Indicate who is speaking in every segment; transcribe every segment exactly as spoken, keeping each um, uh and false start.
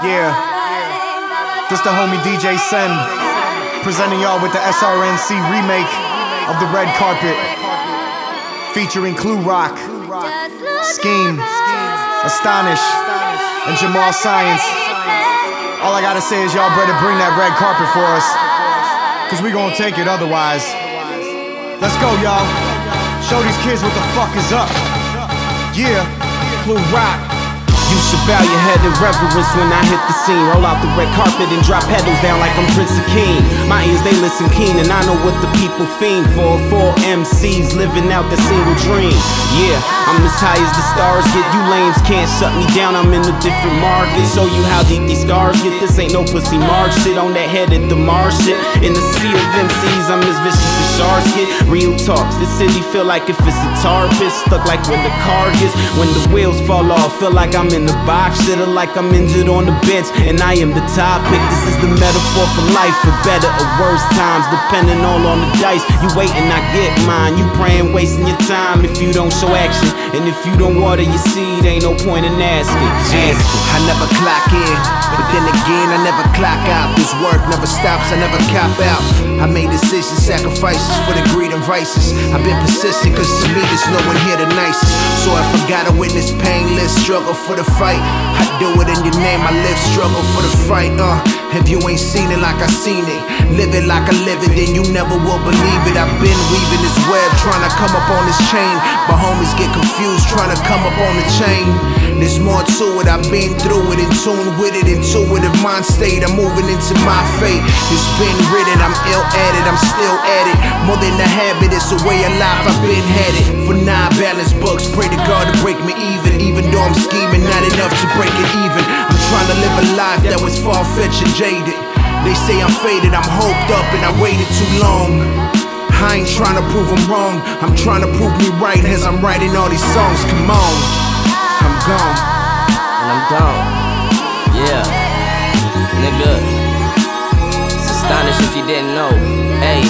Speaker 1: Yeah, this the homie D J Sen, presenting y'all with the S R N C remake of The Red Carpet, featuring Clue Rock, Scheme, Astonish, and Jamal Science. All I gotta say is y'all better bring that red carpet for us, cause we gon' take it otherwise. Let's go, y'all. Show these kids what the fuck is up. Yeah, Clue Rock.
Speaker 2: You should bow your head in reverence when I hit the scene. Roll out the red carpet and drop pedals down like I'm Prince Akeem. My ears, they listen keen, and I know what the people fiend for. Four M Cs living out the single dream. Yeah, I'm as high as the stars get. You lames can't shut me down, I'm in a different market. Show you how deep these scars get. This ain't no pussy Marge shit on that head at the Mars shit. In the sea of M Cs, I'm as vicious as sharks get. Real talks, this city feel like if it's a tar pit, stuck like when the car gets. When the wheels fall off, feel like I'm in the box, shitter like I'm injured on the bench, and I am the topic. This is the metaphor for life, for better or worse times, depending all on the dice. You waiting, I get mine. You praying, wasting your time if you don't show action, and if you don't water your seed, ain't no point in asking.
Speaker 3: Yeah, I never clock in, but then again I never clock out. This work never stops, I never cop out. I made decisions, sacrifices for the greed and vices. I've been persistent, cause to me there's no one here the nicest. So if I gotta witness painless struggle for the fight, I do it in your name, I live struggle for the fight. Uh, if you ain't seen it like I seen it, live it like I live it, then you never will believe it. I've been weaving this web, trying to come up on this chain, but homies get confused, trying to come up on the chain. There's more to it, I've been through it, in tune with it, intuitive mind state, I'm moving into my fate. It's been written, I'm ill at it, I'm still at it. More than a habit, it's a way of life, I've been headed. For nine balanced bucks, pray to God to break me even. Even though I'm scheming, not enough to break it even. I'm trying to live a life that was far-fetched and jaded. They say I'm faded, I'm hoped up and I waited too long. I ain't trying to prove I'm wrong, I'm trying to prove me right as I'm writing all these songs. Come on, I'm gone.
Speaker 2: And I'm gone. Yeah, nigga, it's Astonish if you didn't know. Hey,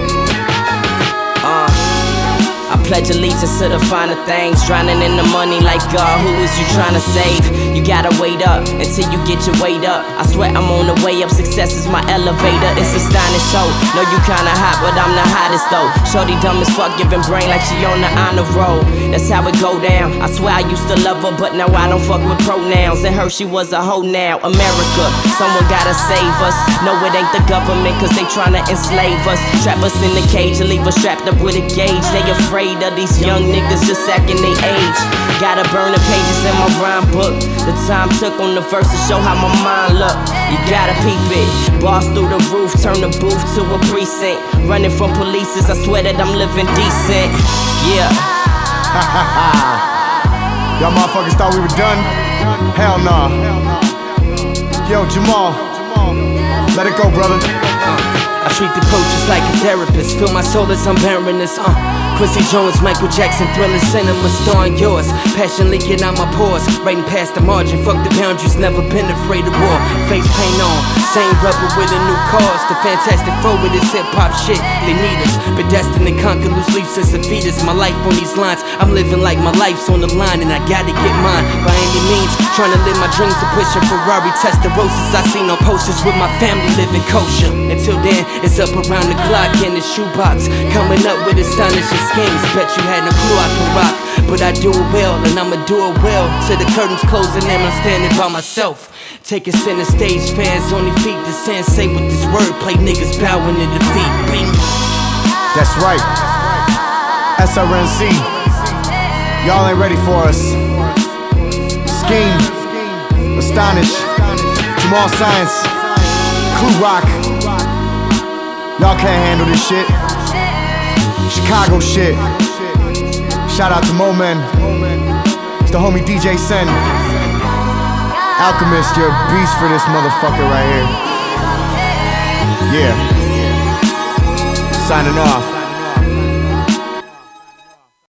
Speaker 2: uh I pledge allegiance to the finer things, drowning in the money like God, who is you trying to save? You gotta wait up until you get your weight up. I swear I'm on the way up, success is my elevator. It's Astonish show, know you kinda hot, but I'm the hottest though. Shorty dumb as fuck, giving brain like she on the honor roll. That's how it go down. I swear I used to love her, but now I don't fuck with pronouns. And her, she was a hoe now. America, someone gotta save us. No, it ain't the government, cause they tryna enslave us. Trap us in the cage and leave us strapped up with a gauge. They afraid of these young niggas just acting they age. Gotta burn the pages in my rhyme book. The time took on the verse to show how my mind look. You gotta peep it. Boss through the roof, turn the booth to a precinct. Running from polices, I swear that I'm living decent. Yeah.
Speaker 1: Y'all motherfuckers thought we were done? Hell nah. Yo, Jamal, let it go, brother.
Speaker 2: Uh, I treat the coach just like a therapist. Feel my soul as I'm bearing this. Uh, Quincy Jones, Michael Jackson, Thriller, cinema, starring yours. Passion leaking out my pores, writing past the margin. Fuck the boundaries, never been afraid of war. Face paint on, same rubber with a new cause. The Fantastic Four with this hip hop shit, they need us. But destined to conquer, loose leaf since a fetus. My life on these lines, I'm living like my life's on the line, and I gotta get mine by any means. Trying to live my dreams to push a Ferrari, Testarossas I seen on posters with my family living kosher. Until then, it's up around the clock in the shoebox, coming up with astonishing schemes. Bet you had no clue I could rock, but I do it well, and I'ma do it well. Till the curtains closing and I'm standing by myself. Taking center stage, fans on their feet. The sensei with this wordplay, niggas bowing to defeat. Bing.
Speaker 1: That's right. S R N C. Y'all ain't ready for us. Scheme, Astonish, Jamal Science, Clue Rock. Y'all can't handle this shit. Chicago shit. Shout out to Mo Men. It's the homie D J Sen. Alchemist, you're a beast for this motherfucker right here. Yeah. Signing off.